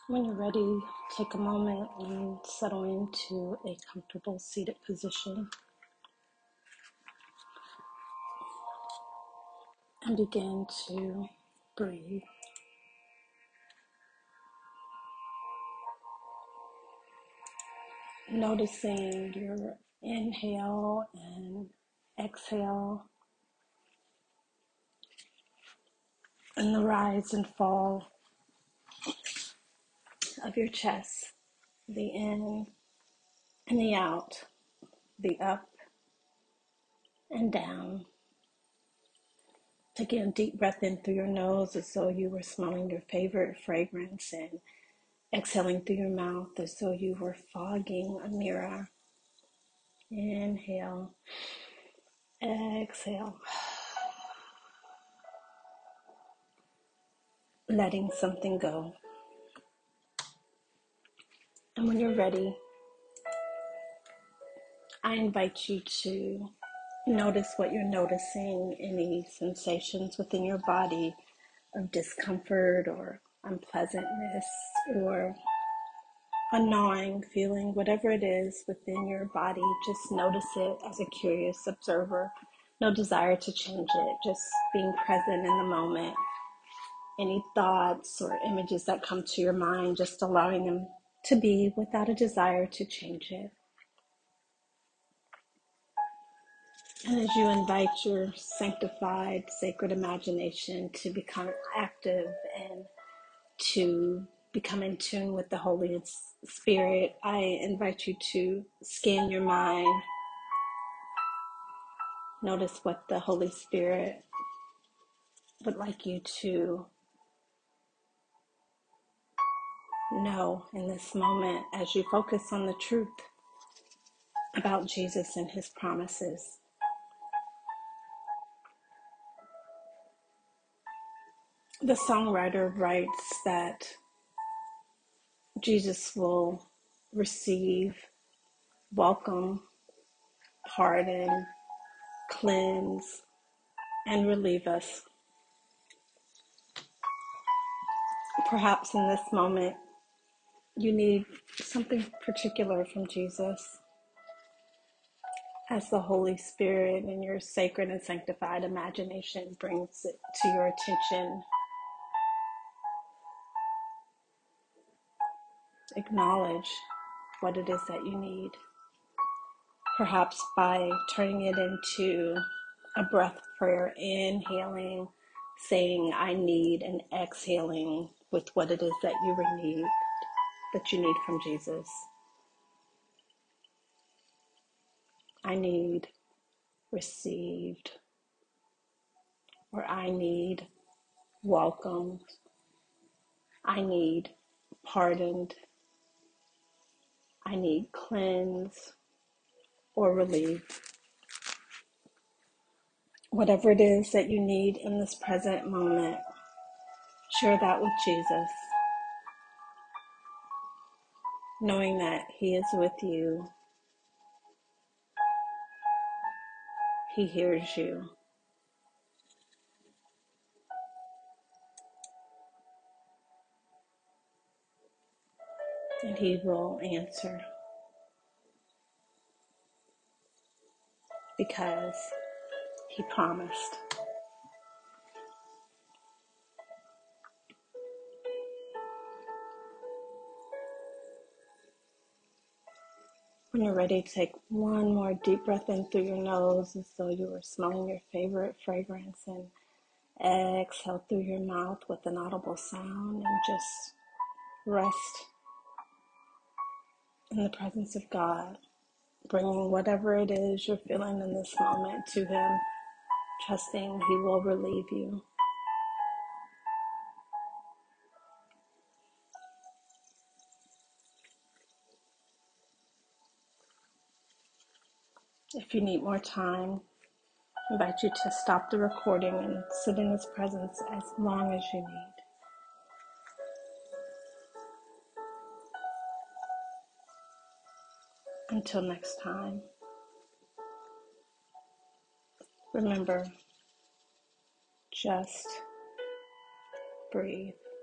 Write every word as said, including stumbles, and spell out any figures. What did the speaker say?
When you're ready, take a moment and settle into a comfortable seated position and begin to breathe. Noticing your inhale and exhale and the rise and fall of your chest, the in and the out, the up and down. Taking a deep breath in through your nose as though you were smelling your favorite fragrance, and exhaling through your mouth as though you were fogging a mirror. Inhale, exhale, letting something go. And when you're ready, I invite you to notice what you're noticing, any sensations within your body of discomfort or unpleasantness or a gnawing feeling, whatever it is within your body. Just notice it as a curious observer. No desire to change it, just being present in the moment. Any thoughts or images that come to your mind, just allowing them to be without a desire to change it. And as you invite your sanctified, sacred imagination to become active and to become in tune with the Holy Spirit, I invite you to scan your mind. Notice what the Holy Spirit would like you to know in this moment as you focus on the truth about Jesus and his promises. The songwriter writes that Jesus will receive, welcome, pardon, cleanse, and relieve us. Perhaps in this moment, you need something particular from Jesus. As the Holy Spirit and your sacred and sanctified imagination brings it to your attention, acknowledge what it is that you need. Perhaps by turning it into a breath prayer, inhaling, saying I need, and exhaling with what it is that you need, that you need from Jesus. I need, received, or I need, welcomed. I need, pardoned. I need, cleanse, or relieve. Whatever it is that you need in this present moment, share that with Jesus, knowing that he is with you. He hears you. And he will answer, because he promised. When you're ready, take one more deep breath in through your nose as though you were smelling your favorite fragrance, and exhale through your mouth with an audible sound, and just rest in the presence of God, bringing whatever it is you're feeling in this moment to him, trusting he will relieve you. If you need more time, I invite you to stop the recording and sit in his presence as long as you need. Until next time, remember, just breathe.